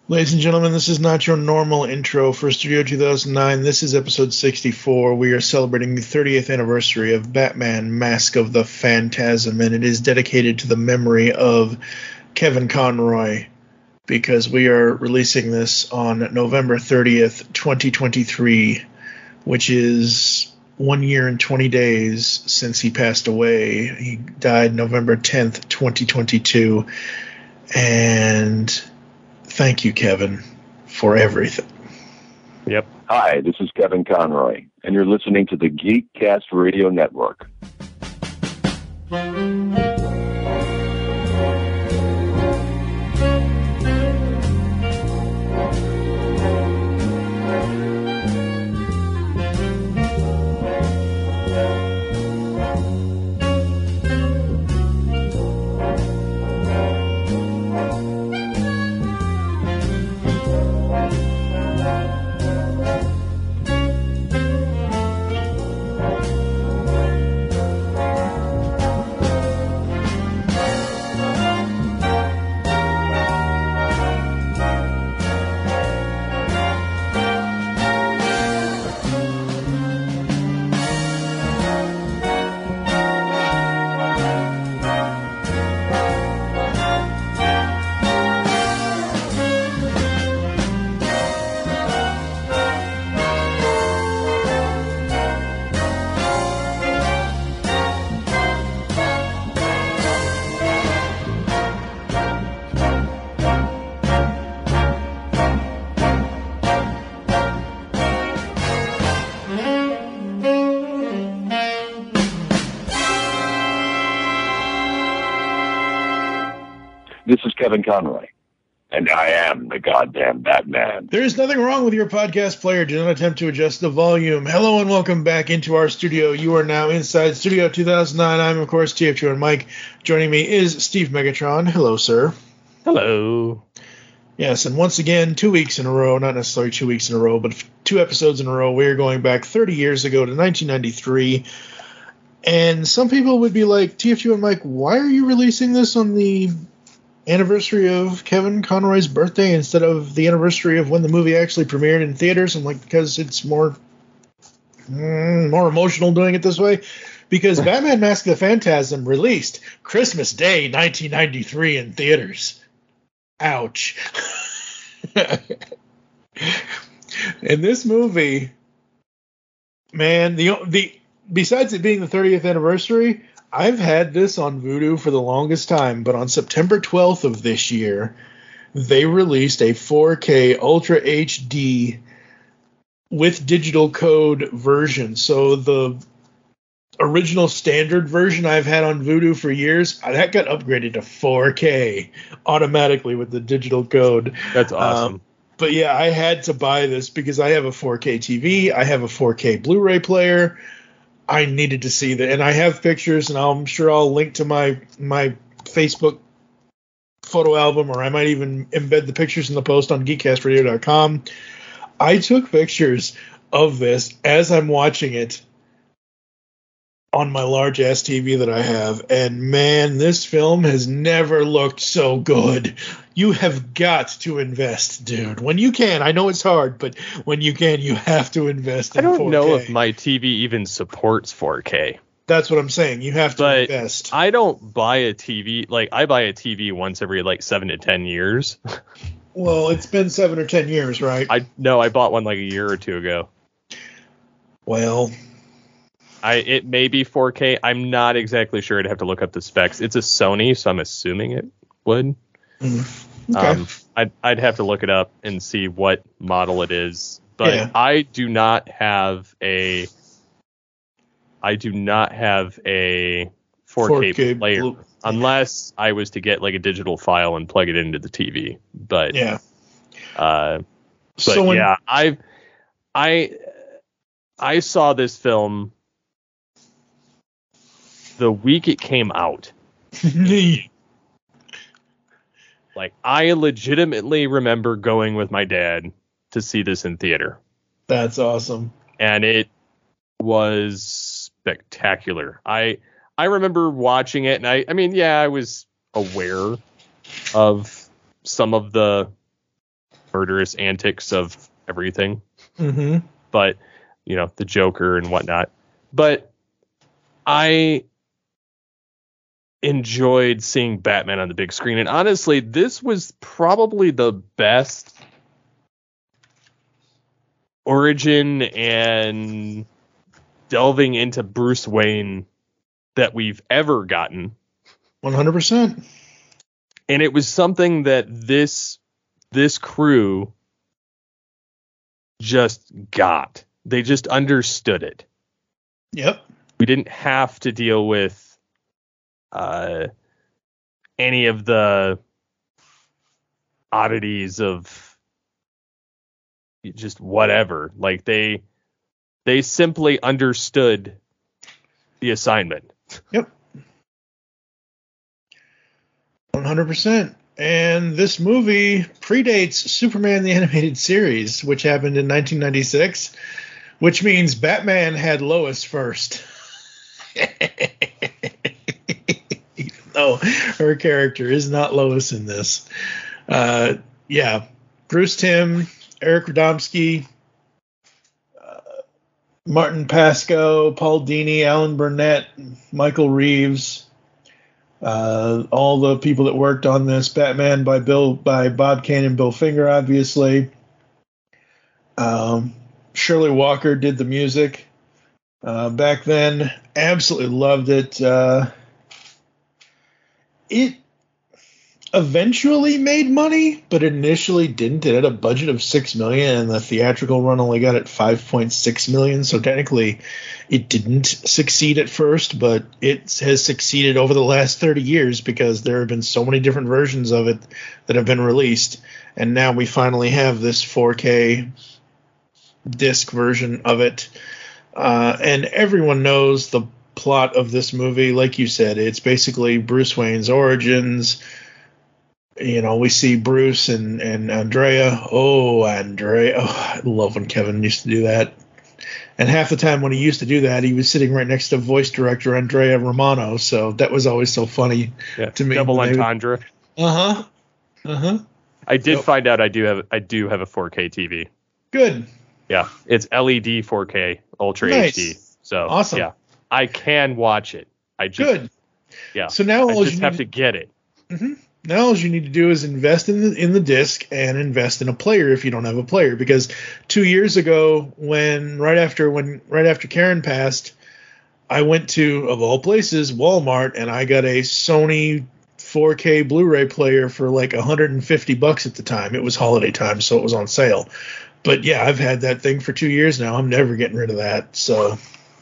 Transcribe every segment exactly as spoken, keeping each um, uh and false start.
Ladies and gentlemen, this is not your normal intro for Studio two thousand nine. This is episode sixty-four. We are celebrating the thirtieth anniversary of Batman Mask of the Phantasm, and it is dedicated to the memory of Kevin Conroy, because we are releasing this on November thirtieth, twenty twenty-three, which is one year and twenty days since he passed away. He died November tenth, twenty twenty-two, and thank you, Kevin, for everything. Yep. Hi, this is Kevin Conroy, and you're listening to the Geekcast Radio Network. This is Kevin Conroy, and I am the goddamn Batman. There is nothing wrong with your podcast player. Do not attempt to adjust the volume. Hello and welcome back into our studio. You are now inside Studio two thousand nine. I'm, of course, T F two and Mike. Joining me is Steve Megatron. Hello, sir. Hello. Yes, and once again, two weeks in a row, not necessarily two weeks in a row, but two episodes in a row, we are going back thirty years ago to nineteen ninety-three. And some people would be like, T F two and Mike, why are you releasing this on the anniversary of Kevin Conroy's birthday instead of the anniversary of when the movie actually premiered in theaters? I'm like, because it's more mm, more emotional doing it this way. Because Batman Mask of the Phantasm released Christmas Day nineteen ninety-three in theaters. Ouch. In this movie, man, the the besides it being the thirtieth anniversary, I've had this on Vudu for the longest time, but on September twelfth of this year, they released a four K Ultra H D with digital code version. So the original standard version I've had on Vudu for years, that got upgraded to four K automatically with the digital code. That's awesome. Um, but yeah, I had to buy this because I have a four K T V, I have a four K Blu-ray player. I needed to see that, and I have pictures, and I'm sure I'll link to my my Facebook photo album, or I might even embed the pictures in the post on geekcast radio dot com. I took pictures of this as I'm watching it on my large ass T V that I have, and man, this film has never looked so good. You have got to invest, dude. When you can. I know it's hard, but when you can, you have to invest in I don't four K. know if my T V even supports four K. That's what I'm saying. You have to but invest. I don't buy a T V. Like, I buy a T V once every, like, seven to ten years. Well, it's been seven or ten years, right? I No, I bought one, like, a year or two ago. Well, I It may be four K. I'm not exactly sure. I'd have to look up the specs. It's a Sony, so I'm assuming it would. Mm. Okay. Um, I'd, I'd have to look it up and see what model it is. But Yeah. I do not have a... I do not have a four K, four K player blue. unless I was to get like a digital file and plug it into the T V. But Yeah. uh, but So when- yeah, I I I saw this film the week it came out. Like, I legitimately remember going with my dad to see this in theater. That's awesome. And it was spectacular. I I remember watching it, and I, I mean, yeah, I was aware of some of the murderous antics of everything. Mm-hmm. But, you know, the Joker and whatnot. But I enjoyed seeing Batman on the big screen. And honestly, this was probably the best origin and delving into Bruce Wayne that we've ever gotten. one hundred percent. And it was something that this this crew just got. They just understood it. Yep. We didn't have to deal with uh, any of the oddities of just whatever. Like they they simply understood the assignment. Yep. one hundred percent. And this movie predates Superman the Animated Series, which happened in nineteen ninety-six, which means Batman had Lois first. Even though her character is not Lois in this. Uh, yeah. Bruce Timm, Eric Radomski, uh, Martin Pascoe, Paul Dini, Alan Burnett, Michael Reeves, uh, all the people that worked on this. Batman by Bill by Bob Kane and Bill Finger, obviously. Um, Shirley Walker did the music uh, back then. Absolutely loved it. Uh, it eventually made money, but initially didn't. It had a budget of six million dollars, and the theatrical run only got it five point six million dollars. So technically, it didn't succeed at first, but it has succeeded over the last thirty years because there have been so many different versions of it that have been released, and now we finally have this four K disc version of it. Uh, and everyone knows the plot of this movie. Like you said, it's basically Bruce Wayne's origins. You know, we see Bruce and, and Andrea. Oh, Andrea. Oh, I love when Kevin used to do that. And half the time when he used to do that, he was sitting right next to voice director Andrea Romano. So that was always so funny yeah, to me. Double entendre. Uh huh. Uh huh. I did Yep. find out I do have I do have a four K T V. Good. Yeah, it's L E D four K Ultra Nice. H D. So Awesome. yeah, I can watch it. I just, Good. Yeah. So now I all just you have need to get it. Mm-hmm. Now all you need to do is invest in the in the disc and invest in a player if you don't have a player. Because two years ago, when right after when right after Karen passed, I went to, of all places, Walmart, and I got a Sony four K Blu-ray player for like one hundred fifty bucks at the time. It was holiday time, so it was on sale. But yeah, I've had that thing for two years now. I'm never getting rid of that. So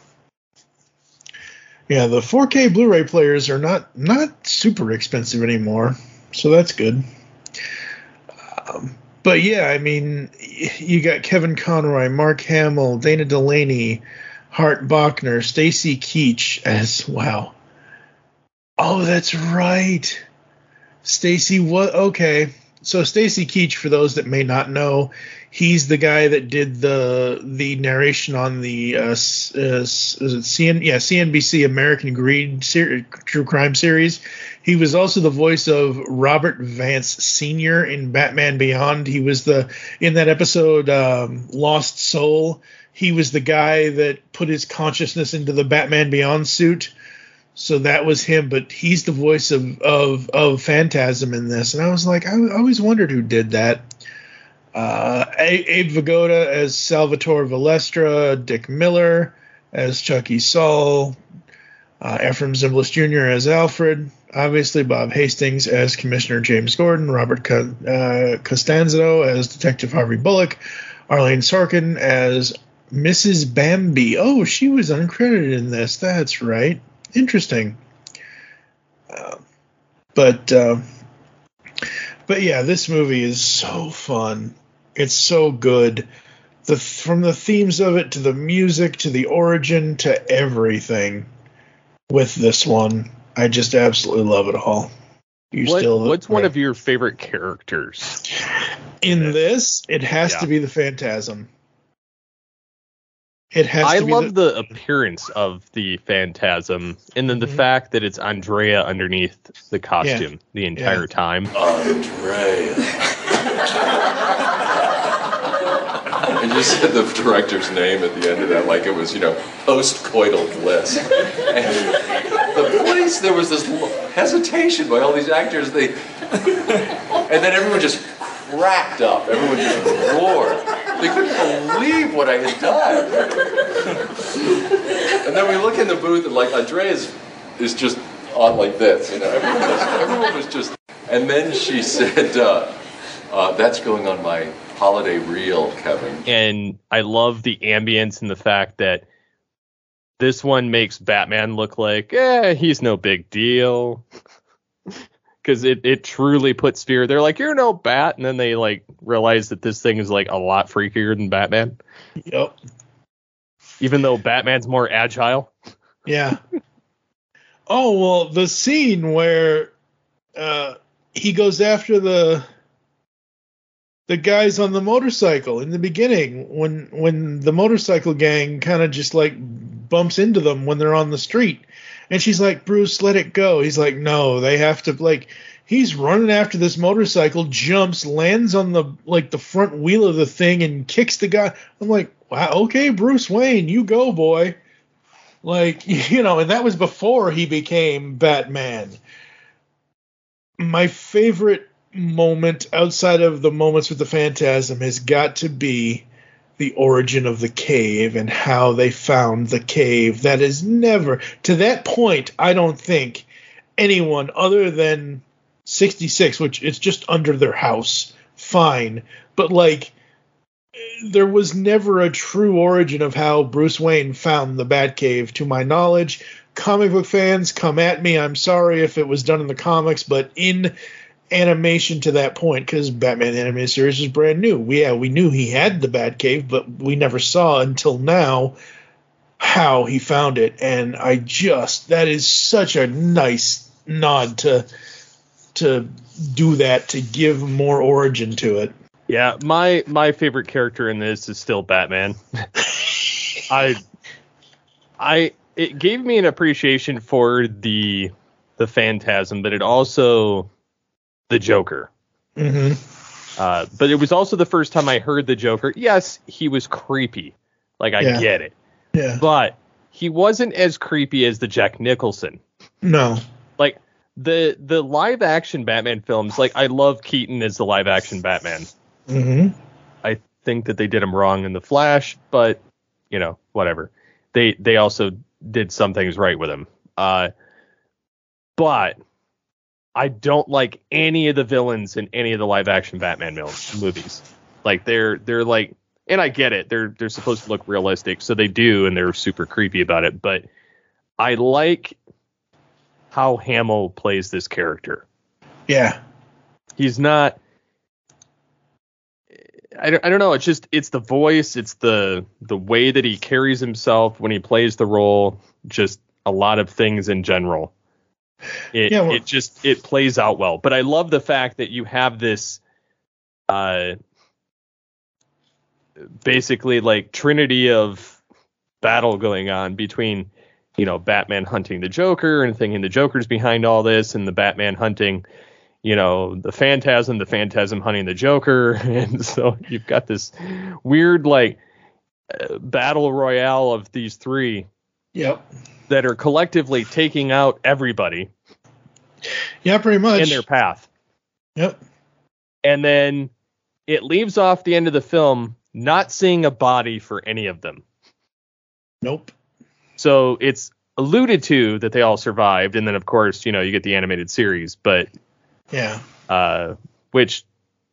yeah, the four K Blu-ray players are not not super expensive anymore, so that's good. Um, but yeah, I mean, you got Kevin Conroy, Mark Hamill, Dana Delaney, Hart Bachner, Stacy Keach as wow. Oh, that's right. Stacy, what? Okay, so Stacy Keach, for those that may not know, he's the guy that did the the narration on the uh, uh, is it C N yeah C N B C American Greed ser- True Crime series. He was also the voice of Robert Vance Senior in Batman Beyond. He was the in that episode um, Lost Soul. He was the guy that put his consciousness into the Batman Beyond suit. So that was him, but he's the voice of of, of Phantasm in this. And I was like, I, I always wondered who did that. Uh, Abe Vigoda as Salvatore Valestra, Dick Miller as Chucky Saul, uh, Ephraim Zimbalist Junior as Alfred, obviously Bob Hastings as Commissioner James Gordon, Robert Co- uh, Costanzo as Detective Harvey Bullock, Arlene Sorkin as Missus Bambi. Oh, she was uncredited in this. That's right. Interesting. Uh, but uh, but yeah, this movie is so fun. It's so good. The from the themes of it to the music to the origin to everything with this one, I just absolutely love it all. You what, still what's yeah. one of your favorite characters in this? It has yeah. to be the Phantasm. It has I to be love the, the appearance of the Phantasm, and then the Mhm. fact that it's Andrea underneath the costume Yeah. the entire Yeah. time. Andrea. And you said the director's name at the end of that, like it was, you know, post-coital bliss. And the place, there was this hesitation by all these actors. They, and then everyone just cracked up. Everyone just roared. They couldn't believe what I had done. And then we look in the booth, and like Andrea is, is just on like this, you know. Everyone was, everyone was just. And then she said, uh, uh, "That's going on my holiday reel, Kevin." And I love the ambience and the fact that this one makes Batman look like, eh, he's no big deal. Because it, it truly puts fear. They're like, you're no bat. And then they like realize that this thing is like a lot freakier than Batman. Yep. Even though Batman's more agile. Yeah. Oh, well, the scene where uh, he goes after the the guys on the motorcycle in the beginning, when when the motorcycle gang kind of just like bumps into them when they're on the street. And she's like, Bruce, let it go. He's like, no, they have to, like, he's running after this motorcycle, jumps, lands on the, like, the front wheel of the thing and kicks the guy. I'm like, wow, okay, Bruce Wayne, you go, boy. Like, you know, and that was before he became Batman. My favorite moment outside of the moments with the Phantasm has got to be the origin of the cave and how they found the cave. That is never, to that point, I don't think anyone other than sixty-six, which it's just under their house, fine. But like, there was never a true origin of how Bruce Wayne found the Batcave, to my knowledge. Comic book fans, come at me. I'm sorry if it was done in the comics, but in animation to that point, because Batman animated series was brand new. We, yeah, we knew he had the Batcave, but we never saw until now how he found it. And I just, that is such a nice nod to to do that, to give more origin to it. Yeah, my my favorite character in this is still Batman. I I it gave me an appreciation for the the Phantasm, but it also the Joker. Mm-hmm. Uh, but it was also the first time I heard the Joker. Yes, he was creepy. Like, I Yeah. get it. Yeah. But he wasn't as creepy as the Jack Nicholson. No. Like, the the live action Batman films, like, I love Keaton as the live action Batman. Mm-hmm. I think that they did him wrong in The Flash, but, you know, whatever. They they also did some things right with him. Uh, but I don't like any of the villains in any of the live action Batman mil- movies. Like, they're they're like, and I get it, they're they're supposed to look realistic, so they do, and they're super creepy about it. But I like how Hamill plays this character. Yeah. He's not. I don't, I don't know. It's just, it's the voice. It's the the way that he carries himself when he plays the role. Just a lot of things in general. It Yeah, well, it just it plays out well. But I love the fact that you have this, uh, basically like trinity of battle going on between, you know, Batman hunting the Joker and thinking the Joker's behind all this, and the Batman hunting, you know, the Phantasm, the Phantasm hunting the Joker. And so you've got this weird, like, uh, battle royale of these three Yep. that are collectively taking out everybody Yeah, pretty much. in their path. Yep. And then it leaves off the end of the film not seeing a body for any of them. Nope. So it's alluded to that they all survived. And then, of course, you know, you get the animated series, but Yeah. uh, which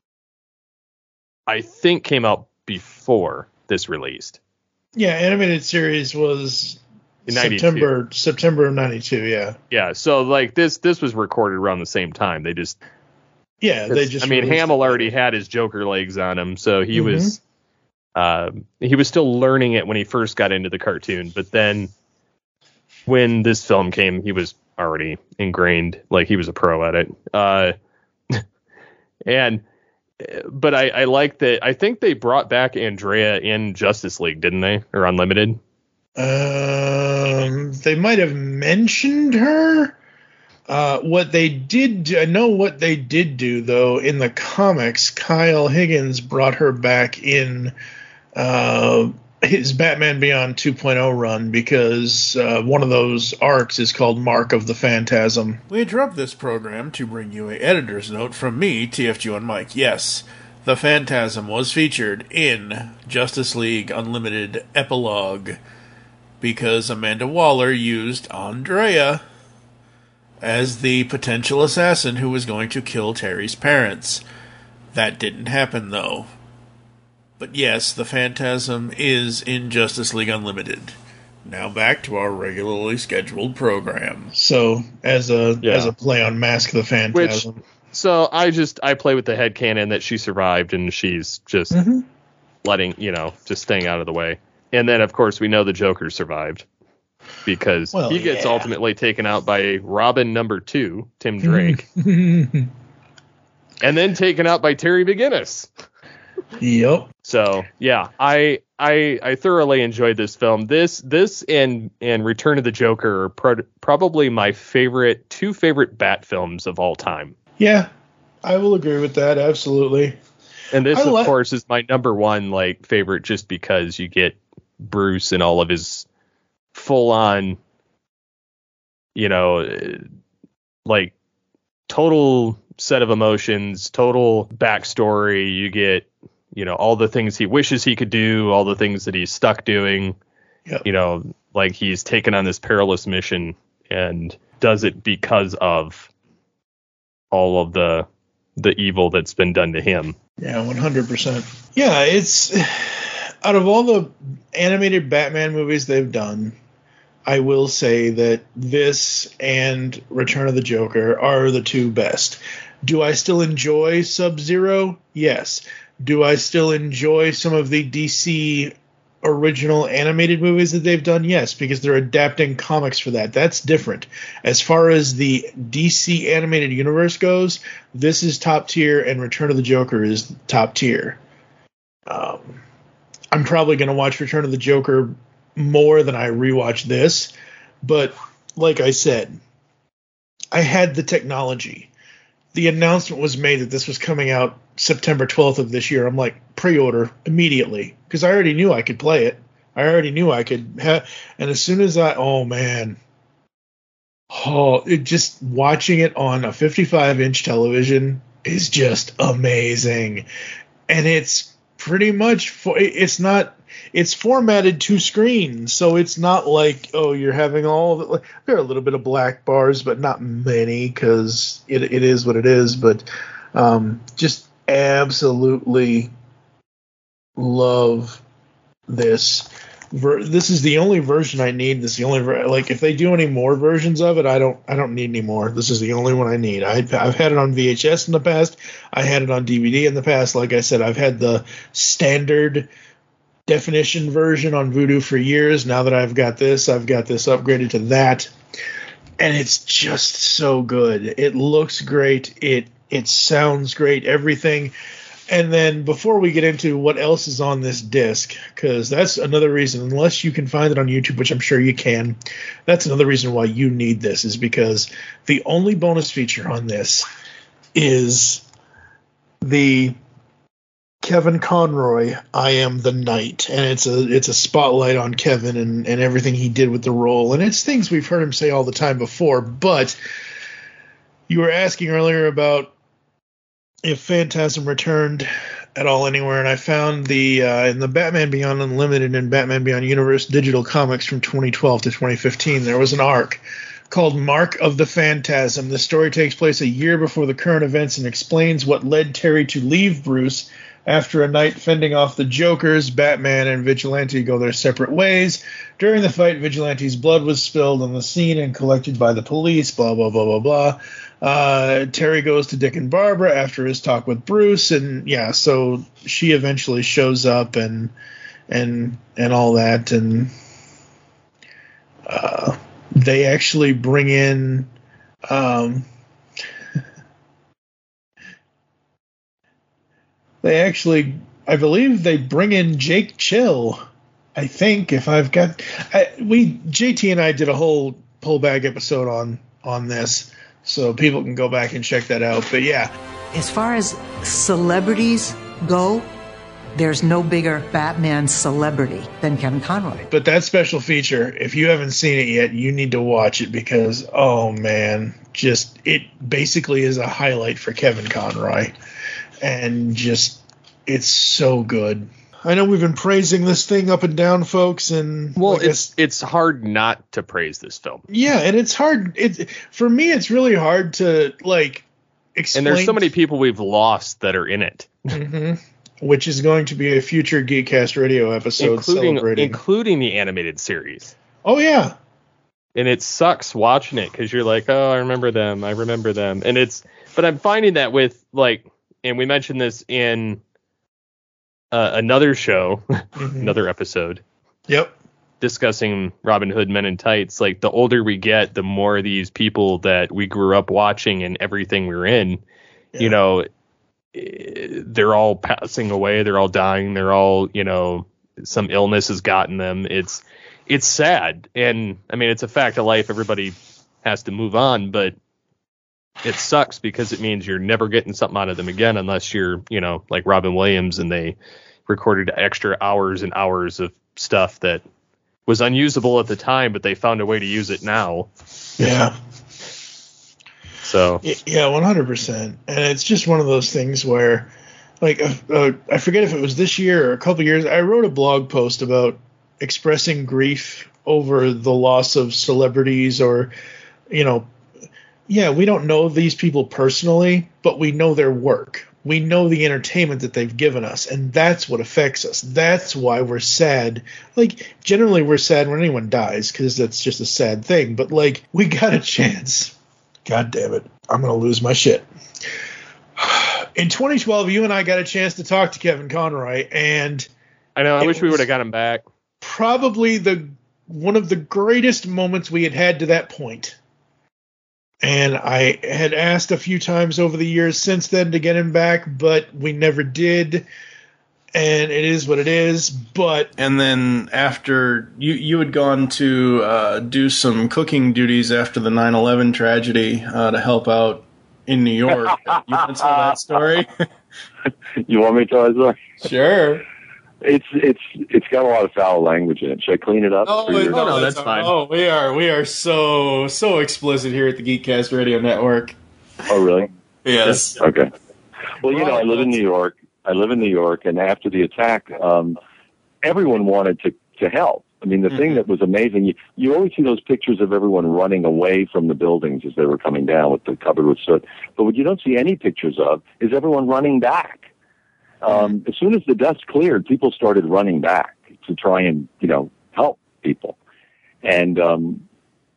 I think came out before this released. Yeah, animated series was In ninety-two. September September of ninety-two, yeah. Yeah, so like this this was recorded around the same time. They just Yeah, they just I mean, released Hamill it. already had his Joker legs on him, so he Mhm. was uh, he was still learning it when he first got into the cartoon. But then when this film came, he was already ingrained, like he was a pro at it. Uh, and but I, I like that. I think they brought back Andrea in Justice League, didn't they? Or Unlimited? Um, they might have mentioned her. Uh, what they did, do, I know what they did do though in the comics. Kyle Higgins brought her back in uh, his Batman Beyond two point oh run, because uh, one of those arcs is called Mark of the Phantasm. We interrupt this program to bring you a editor's note from me, T F G one Mike. Yes, the Phantasm was featured in Justice League Unlimited Epilogue because Amanda Waller used Andrea as the potential assassin who was going to kill Terry's parents. That didn't happen, though. But yes, the Phantasm is in Justice League Unlimited. Now back to our regularly scheduled program. So, as a Yeah. as a play on Mask the Phantasm. Which, so I just, I play with the headcanon that she survived and she's just Mhm. letting, you know, just staying out of the way. And then, of course, we know the Joker survived because Well, he gets yeah. ultimately taken out by Robin number two, Tim Drake, and then taken out by Terry McGinnis. Yep. So yeah, I I I thoroughly enjoyed this film. This this and and Return of the Joker are pro- probably my favorite two favorite Bat films of all time. Yeah, I will agree with that. Absolutely. And this, I of li- course, is my number one like favorite, just because you get Bruce and all of his full on, you know, uh, like total set of emotions, total backstory. You get, you know, all the things he wishes he could do, all the things that he's stuck doing. Yep. You know, like he's taken on this perilous mission and does it because of all of the the evil that's been done to him. Yeah, one hundred percent. Yeah, it's out of all the animated Batman movies they've done, I will say that this and Return of the Joker are the two best. Do I still enjoy Sub-Zero? Yes. Do I still enjoy some of the D C original animated movies that they've done? Yes, because they're adapting comics for that. That's different. As far as the D C animated universe goes, this is top tier, and Return of the Joker is top tier. Um, I'm probably going to watch Return of the Joker more than I rewatch this, but like I said, I had the technology. The announcement was made that this was coming out September twelfth of this year. I'm like, pre-order immediately, because I already knew I could play it. I already knew I could have, and as soon as I, oh man, oh, it just watching it on a fifty-five inch television is just amazing, and it's pretty much for, it's not, it's formatted to screen, so it's not like, oh, you're having all the, there are a little bit of black bars, but not many, because it it is what it is. But um, just absolutely love this. Ver- this is the only version I need. This is the only ver- like if they do any more versions of it, I don't I don't need any more. This is the only one I need. I, I've had it on V H S in the past. I had it on D V D in the past. Like I said, I've had the standard definition version on Vudu for years. Now that I've got this, I've got this upgraded to that, and it's just so good. It looks great. It it sounds great. Everything. And then before we get into what else is on this disc, because that's another reason, unless you can find it on YouTube, which I'm sure you can, that's another reason why you need this, is because the only bonus feature on this is the Kevin Conroy, I Am the Knight, and it's a it's a spotlight on Kevin and, and everything he did with the role, and it's things we've heard him say all the time before. But you were asking earlier about if Phantasm returned at all anywhere, and I found the uh, in the Batman Beyond Unlimited and Batman Beyond Universe digital comics from twenty twelve to twenty fifteen, there was an arc called Mark of the Phantasm. The story takes place a year before the current events and explains what led Terry to leave Bruce. After a night fending off the Jokers, Batman and Vigilante go their separate ways. During the fight, Vigilante's blood was spilled on the scene and collected by the police, blah, blah, blah, blah, blah. Uh, Terry goes to Dick and Barbara after his talk with Bruce, and yeah, so she eventually shows up and and and all that, and uh, they actually bring in um, they actually, I believe they bring in Jake Chill. I think if I've got, I, we J T and I did a whole pull bag episode on on this, so people can go back and check that out. But yeah, As far as celebrities go, there's no bigger Batman celebrity than Kevin Conroy. But that special feature, if you haven't seen it yet, you need to watch it because, oh man, just it basically is a highlight for Kevin Conroy. And just, it's so good. I know we've been praising this thing up and down, folks, and well, like it's I, it's hard not to praise this film. Yeah, and it's hard. It for me, it's really hard to like explain. And there's so many people we've lost that are in it. Mm-hmm. Which is going to be a future Geekcast Radio episode, including celebrating, including the animated series. Oh yeah, and it sucks watching it because you're like, oh, I remember them, I remember them, and it's. But I'm finding that with like, and we mentioned this in. Uh, another show, mm-hmm. another episode. Yep. Discussing Robin Hood Men in Tights. Like the older we get, the more these people that we grew up watching and everything we were in, yeah. you know, they're all passing away. They're all dying. They're all, you know, some illness has gotten them. It's, it's sad. And I mean, it's a fact of life. Everybody has to move on, but it sucks because it means you're never getting something out of them again unless you're, you know, like Robin Williams and they recorded extra hours and hours of stuff that was unusable at the time, but they found a way to use it now. Yeah. So. Yeah, one hundred percent. And it's just one of those things where, like, uh, uh, I forget if it was this year or a couple years, I wrote a blog post about expressing grief over the loss of celebrities or, you know, yeah, we don't know these people personally, but we know their work. We know the entertainment that they've given us, and that's what affects us. That's why we're sad. Like, generally we're sad when anyone dies, because that's just a sad thing. But, like, we got a chance. God damn it. I'm going to lose my shit. In twenty twelve, you and I got a chance to talk to Kevin Conroy, and... I know, I wish we would have got him back. Probably the one of the greatest moments we had had to that point. And I had asked a few times over the years since then to get him back, but we never did. And it is what it is. But and then after you you had gone to uh, do some cooking duties after the nine eleven tragedy uh, to help out in New York. You want to tell that story? You want me to tell that story? Sure. It's it's it's got a lot of foul language in it. Should I clean it up? Oh, for your- no, no, that's that's fine. Oh, we are we are so so explicit here at the Geekcast Radio Network. Oh, really? Yes. Okay. Well, you know, I live in New York. I live in New York, and after the attack, um, everyone wanted to to help. I mean, the mm-hmm. thing that was amazing, you, you always see those pictures of everyone running away from the buildings as they were coming down with the covered with soot. But what you don't see any pictures of is everyone running back. Um, as soon as the dust cleared, people started running back to try and, you know, help people. And um,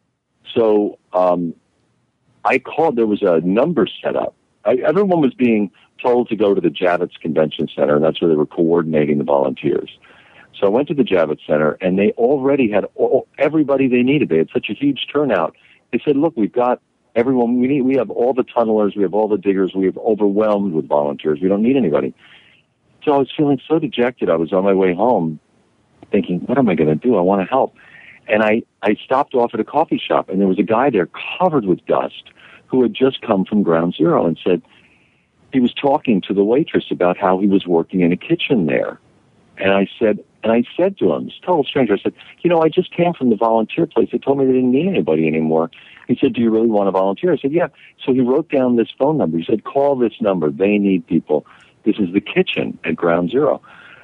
so um, I called, there was a number set up. I, everyone was being told to go to the Javits Convention Center, and that's where they were coordinating the volunteers. So I went to the Javits Center, and they already had all, everybody they needed. They had such a huge turnout. They said, look, we've got everyone we need. We have all the tunnelers. We have all the diggers. We have overwhelmed with volunteers. We don't need anybody. So I was feeling so dejected. I was on my way home thinking, what am I going to do? I want to help. And I, I stopped off at a coffee shop, and there was a guy there covered with dust who had just come from Ground Zero and said, he was talking to the waitress about how he was working in a kitchen there. And I said, and I said to him, this total stranger, I said, you know, I just came from the volunteer place. They told me they didn't need anybody anymore. He said, do you really want to volunteer? I said, yeah. So he wrote down this phone number. He said, call this number. They need people. This is the kitchen at Ground Zero.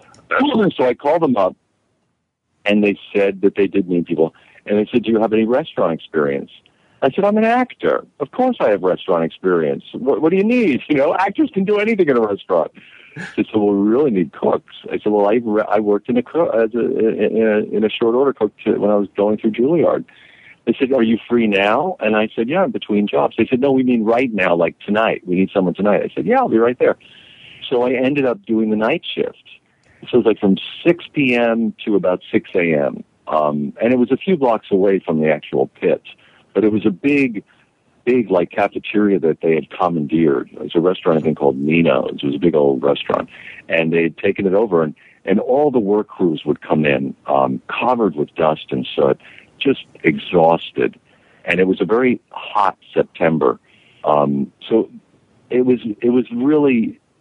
So I called them up, and they said that they did need people. And they said, do you have any restaurant experience? I said, I'm an actor. Of course I have restaurant experience. What, what do you need? You know, actors can do anything in a restaurant. They said, well, we really need cooks. I said, well, I, I worked in a, as a, in a in a short order cook to, when I was going through Juilliard. They said, are you free now? And I said, yeah, I'm between jobs. They said, no, we mean right now, like tonight. We need someone tonight. I said, yeah, I'll be right there. So I ended up doing the night shift. So it was like from six p.m. to about six a.m. Um, and it was a few blocks away from the actual pit. But it was a big, big, like, cafeteria that they had commandeered. It was a restaurant, I think, called Nino's. It was a big old restaurant. And they had taken it over, and, and all the work crews would come in, um, covered with dust and soot, just exhausted. And it was a very hot September. Um, so it was, it was really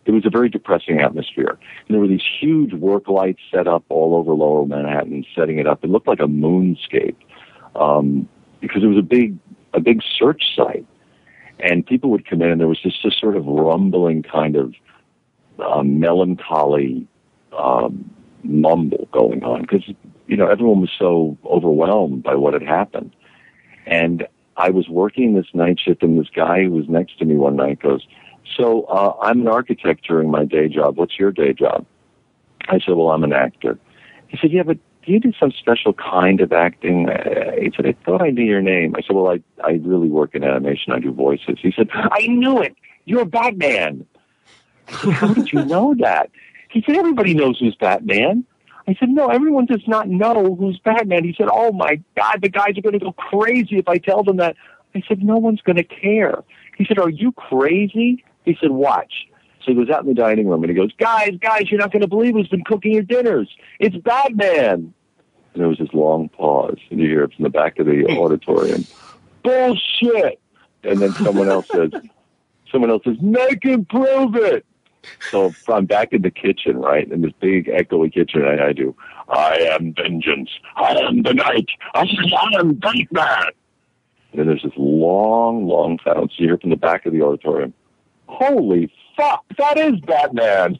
it was a very depressing atmosphere. And there were these huge work lights set up all over Lower Manhattan, setting it up. It looked like a moonscape um, because it was a big, a big search site. And people would come in, and there was just this sort of rumbling kind of um, melancholy um, mumble going on because, you know, everyone was so overwhelmed by what had happened. And I was working this night shift, and this guy who was next to me one night goes, so uh, I'm an architect during my day job. What's your day job? I said, well, I'm an actor. He said, yeah, but do you do some special kind of acting? Uh, he said, I thought I knew your name. I said, well, I, I really work in animation. I do voices. He said, I knew it. You're Batman. I said, how did you know that? He said, everybody knows who's Batman. I said, no, everyone does not know who's Batman. He said, oh, my God, the guys are going to go crazy if I tell them that. I said, no one's going to care. He said, are you crazy? He said, watch. So he goes out in the dining room, and he goes, guys, guys, you're not going to believe who's been cooking your dinners. It's Batman. And there was this long pause, and you hear it from the back of the auditorium. Bullshit. And then someone else says, someone else says, make him prove it. So I'm back in the kitchen, right, in this big echoey kitchen, and I do, I am vengeance. I am the night. I am Batman. And then there's this long, long silence. You hear from the back of the auditorium, holy fuck, that is Batman.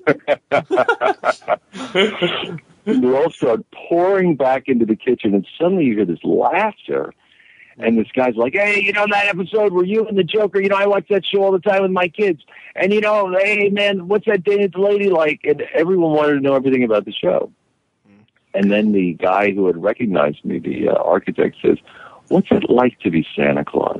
And they all start pouring back into the kitchen, and suddenly you hear this laughter. And this guy's like, hey, you know that episode where you and the Joker, you know, I watch that show all the time with my kids. And, you know, hey, man, what's that Danish lady like? And everyone wanted to know everything about the show. And then the guy who had recognized me, the uh, architect, says, what's it like to be Santa Claus?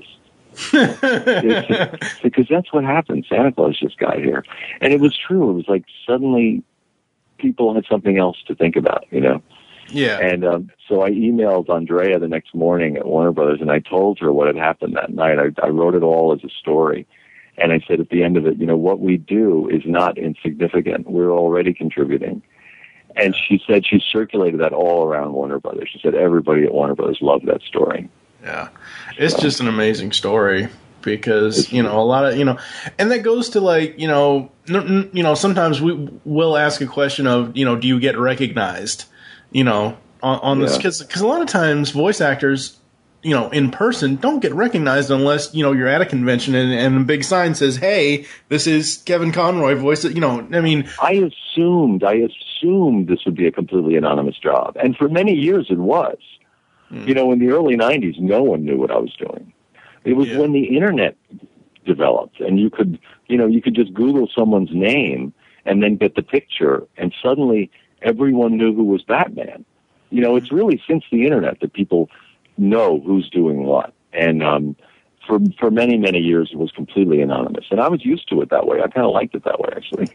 Because that's what happened. Santa Claus just got here. And it was true. It was like suddenly people had something else to think about, you know? Yeah. And um, so I emailed Andrea the next morning at Warner Brothers, and I told her what had happened that night. I, I wrote it all as a story. And I said at the end of it, you know, what we do is not insignificant. We're already contributing. And she said she circulated that all around Warner Brothers. She said everybody at Warner Brothers loved that story. Yeah. It's so, just an amazing story. Because, you know, a lot of, you know, and that goes to like, you know, n- you know, sometimes we will ask a question of, you know, do you get recognized, you know, on, on yeah. this? Because a lot of times voice actors, you know, in person don't get recognized unless, you know, you're at a convention and, and a big sign says, hey, this is Kevin Conroy voice. You know, I mean. I assumed, I assumed this would be a completely anonymous job. And for many years it was. Hmm. You know, in the early nineties, no one knew what I was doing. It was yeah. when the internet developed, and you could, you know, you could just Google someone's name and then get the picture, and suddenly everyone knew who was Batman. You know, it's really since the internet that people know who's doing what. And um, for for many, many years, it was completely anonymous. And I was used to it that way. I kind of liked it that way, actually.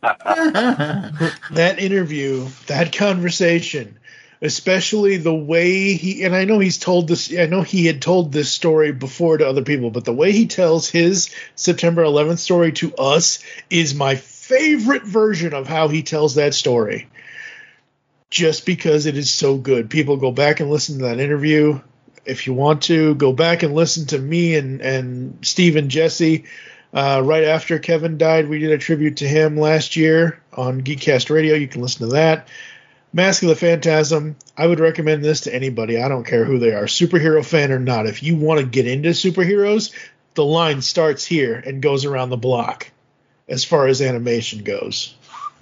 That interview, that conversation, especially the way he, and I know he's told this, I know he had told this story before to other people, but the way he tells his September eleventh story to us is my favorite version of how he tells that story. Just because it is so good. People, go back and listen to that interview. If you want to, go back and listen to me and, and Steve and Jesse. Uh, right after Kevin died, we did a tribute to him last year on Geekcast Radio. You can listen to that. Mask of the Phantasm, I would recommend this to anybody. I don't care who they are, superhero fan or not. If you want to get into superheroes, the line starts here and goes around the block as far as animation goes.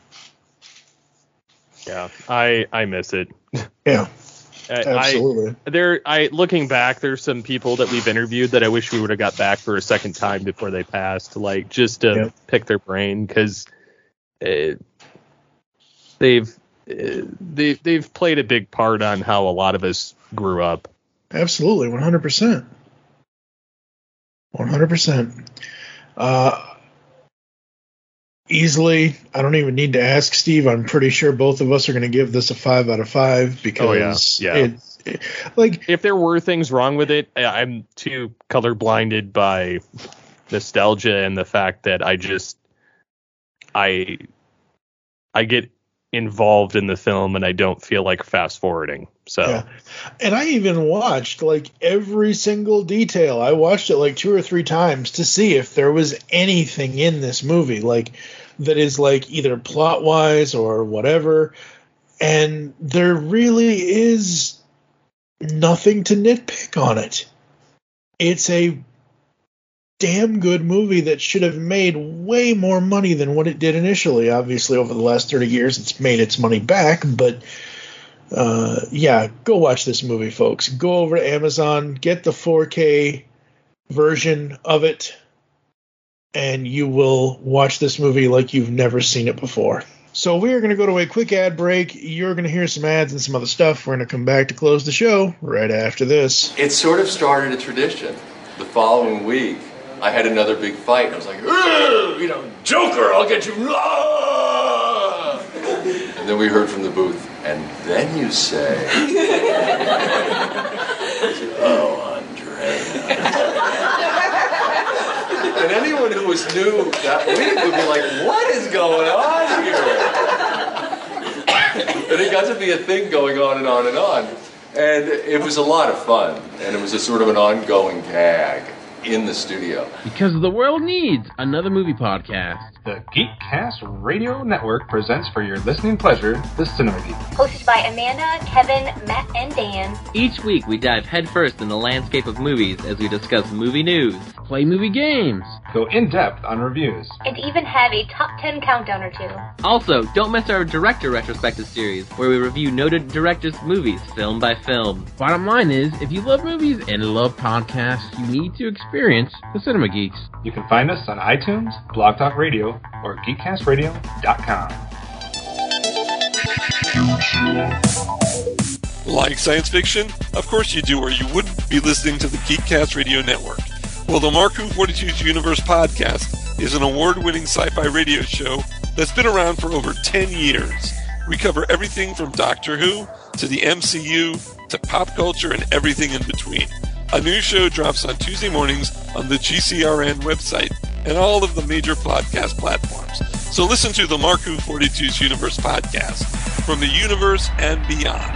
Yeah, I I miss it. Yeah, absolutely. I, there, I looking back, there's some people that we've interviewed that I wish we would have got back for a second time before they passed, like just to yeah. pick their brain, because uh, they've. They, they've played a big part on how a lot of us grew up. Absolutely, one hundred percent. one hundred percent. Uh, easily, I don't even need to ask Steve. I'm pretty sure both of us are going to give this a five out of five because oh, yeah. Yeah. It, it, like, if there were things wrong with it, I'm too colorblinded by nostalgia and the fact that I just, I, I get involved in the film and I don't feel like fast forwarding. So yeah. And I even watched like every single detail. I watched it like two or three times to see if there was anything in this movie. Like that is like either plot wise or whatever. And there really is nothing to nitpick on it. It's a damn good movie that should have made way more money than what it did initially. Obviously, over the last thirty years, it's made its money back, but uh, yeah, go watch this movie, folks. Go over to Amazon, get the four K version of it, and you will watch this movie like you've never seen it before. So we are going to go to a quick ad break. You're going to hear some ads and some other stuff. We're going to come back to close the show right after this. It sort of started a tradition. The following week, I had another big fight. I was like, you know, Joker, I'll get you. And then we heard from the booth, and then you say, oh, Andrea. And anyone who was new that week would be like, what is going on here? And it got to be a thing going on and on and on. And it was a lot of fun. And it was a sort of an ongoing gag in the studio. Because the world needs another movie podcast. The Geekcast Radio Network presents for your listening pleasure the Cinema Geek. Hosted by Amanda, Kevin, Matt, and Dan. Each week we dive headfirst in the landscape of movies as we discuss movie news, play movie games, go in-depth on reviews, and even have a top ten countdown or two. Also, don't miss our director retrospective series, where we review noted directors' movies film by film. Bottom line is, if you love movies and love podcasts, you need to experience the Cinema Geeks. You can find us on iTunes, Blog Talk Radio, or geekcast radio dot com. Like science fiction? Of course you do, or you wouldn't be listening to the Geekcast Radio Network. Well, the Mark Who forty-two's Universe podcast is an award-winning sci-fi radio show that's been around for over ten years. We cover everything from Doctor Who to the M C U to pop culture and everything in between. A new show drops on Tuesday mornings on the G C R N website and all of the major podcast platforms. So listen to the Mark Who forty-two's Universe podcast from the universe and beyond.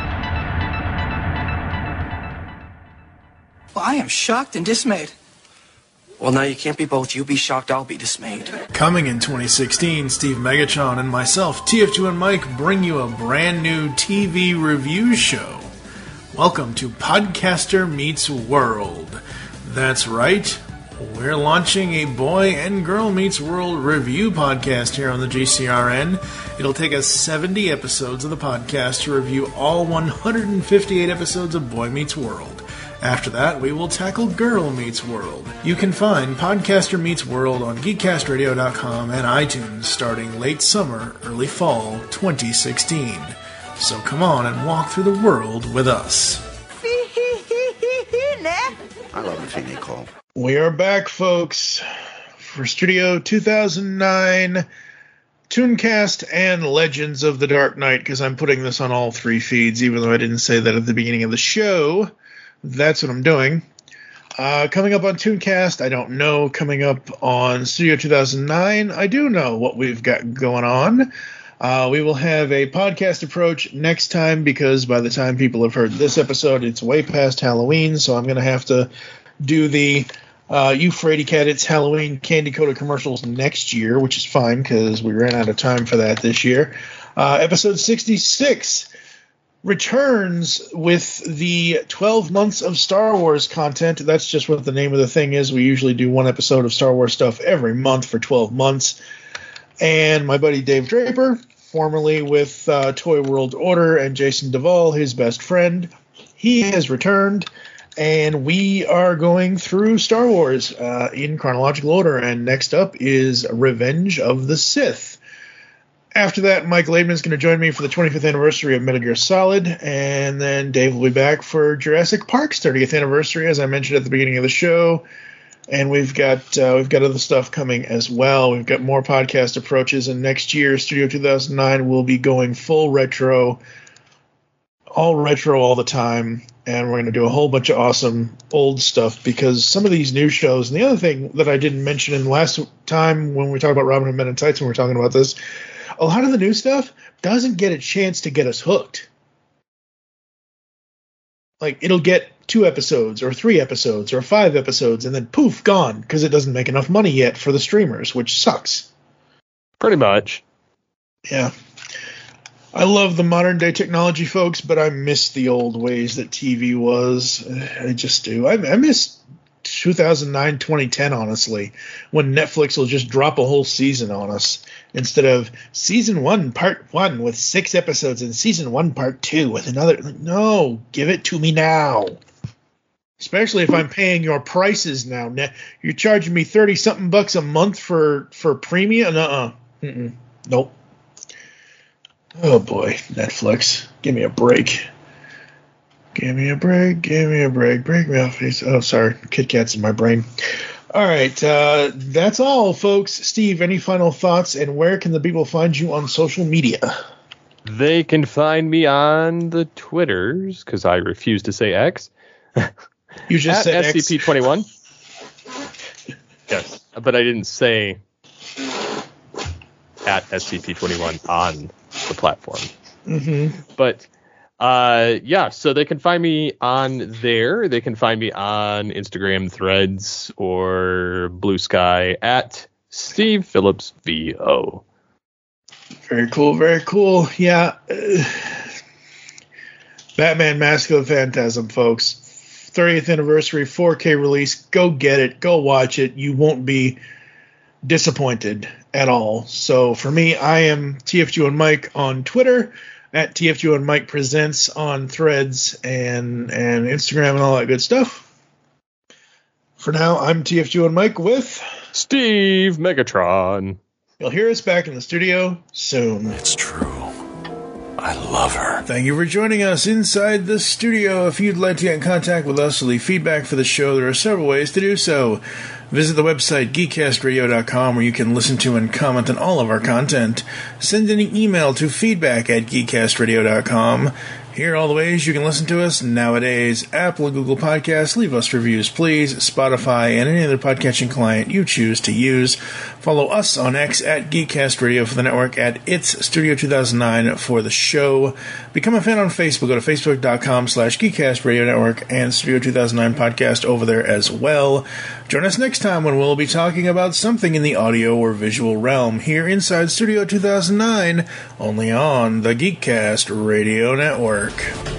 Well, I am shocked and dismayed. Well, now you can't be both. You be shocked, I'll be dismayed. Coming in twenty sixteen, Steve Megatron and myself, T F two and Mike, bring you a brand new T V review show. Welcome to Podcaster Meets World. That's right, we're launching a Boy and Girl Meets World review podcast here on the G C R N. It'll take us seventy episodes of the podcast to review all one hundred fifty-eight episodes of Boy Meets World. After that, we will tackle Girl Meets World. You can find Podcaster Meets World on geekcast radio dot com and iTunes starting late summer, early fall twenty sixteen. So come on and walk through the world with us. I love the thing they call. We are back, folks, for Studio two thousand nine, Tooncast, and Legends of the Dark Knight, because I'm putting this on all three feeds, even though I didn't say that at the beginning of the show. That's what I'm doing. Uh, coming up on Tooncast, I don't know. Coming up on Studio two thousand nine, I do know what we've got going on. Uh, we will have a podcast approach next time, because by the time people have heard this episode, it's way past Halloween, so I'm going to have to do the uh, You Frady Cat It's Halloween candy coated commercials next year, which is fine because we ran out of time for that this year. Uh, episode sixty-six returns with the twelve months of Star Wars content. That's just what the name of the thing is. We usually do one episode of Star Wars stuff every month for twelve months. And my buddy Dave Draper, formerly with uh, Toy World Order, and Jason Duvall, his best friend, he has returned, and we are going through Star Wars uh, in chronological order. And next up is Revenge of the Sith. After that, Mike Laidman is going to join me for the twenty-fifth anniversary of Metal Gear Solid, and then Dave will be back for Jurassic Park's thirtieth anniversary, as I mentioned at the beginning of the show. And we've got uh, we've got other stuff coming as well. We've got more podcast approaches, and next year, Studio two thousand nine will be going full retro, all retro all the time, and we're going to do a whole bunch of awesome old stuff, because some of these new shows, and the other thing that I didn't mention in the last time when we talked about Robin Hood Men in Tights, when we were talking about this, a lot of the new stuff doesn't get a chance to get us hooked. Like, it'll get two episodes or three episodes or five episodes and then poof, gone, because it doesn't make enough money yet for the streamers, which sucks. Pretty much. Yeah. I love the modern day technology, folks, but I miss the old ways that T V was. I just do. I, I miss two thousand nine, twenty ten, honestly, when Netflix will just drop a whole season on us instead of season one, part one with six episodes and season one, part two with another. No, give it to me now. Especially if I'm paying your prices now. You're charging me thirty something bucks a month for, for premium? Uh-uh. Mm-mm. Nope. Oh boy, Netflix. Give me a break. Give me a break. Give me a break. Break me off face. Oh, sorry. Kit Kat's in my brain. All right. Uh, that's all, folks. Steve, any final thoughts? And where can the people find you on social media? They can find me on the Twitters, because I refuse to say X. You just said S C P twenty-one. Yes, but I didn't say at S C P twenty-one on the platform. Mm-hmm. But uh, yeah, so they can find me on there. They can find me on Instagram, Threads, or Blue Sky at Steve Phillips V O. Very cool. Very cool. Yeah. Uh, Batman Mask of the Phantasm, folks. thirtieth anniversary four K release. Go get it. Go watch it. You won't be disappointed at all. So for me, I am T F G one Mike on Twitter, at T F G one Mike Presents on Threads and and Instagram and all that good stuff. For now, I'm T F G one Mike with Steve Megatron. You'll hear us back in the studio soon. It's true. I love her. Thank you for joining us inside the studio. If you'd like to get in contact with us or leave feedback for the show, there are several ways to do so. Visit the website geek cast radio dot com where you can listen to and comment on all of our content. Send an email to feedback at geek cast radio dot com. Here are all the ways you can listen to us nowadays. Apple and Google Podcasts. Leave us reviews, please. Spotify and any other podcatching client you choose to use. Follow us on X at Geekcast Radio for the network, at It's Studio two thousand nine for the show. Become a fan on Facebook. Go to facebook dot com slash Geekcast Radio Network and Studio two thousand nine Podcast over there as well. Join us next time when we'll be talking about something in the audio or visual realm here inside Studio two thousand nine, only on the Geekcast Radio Network.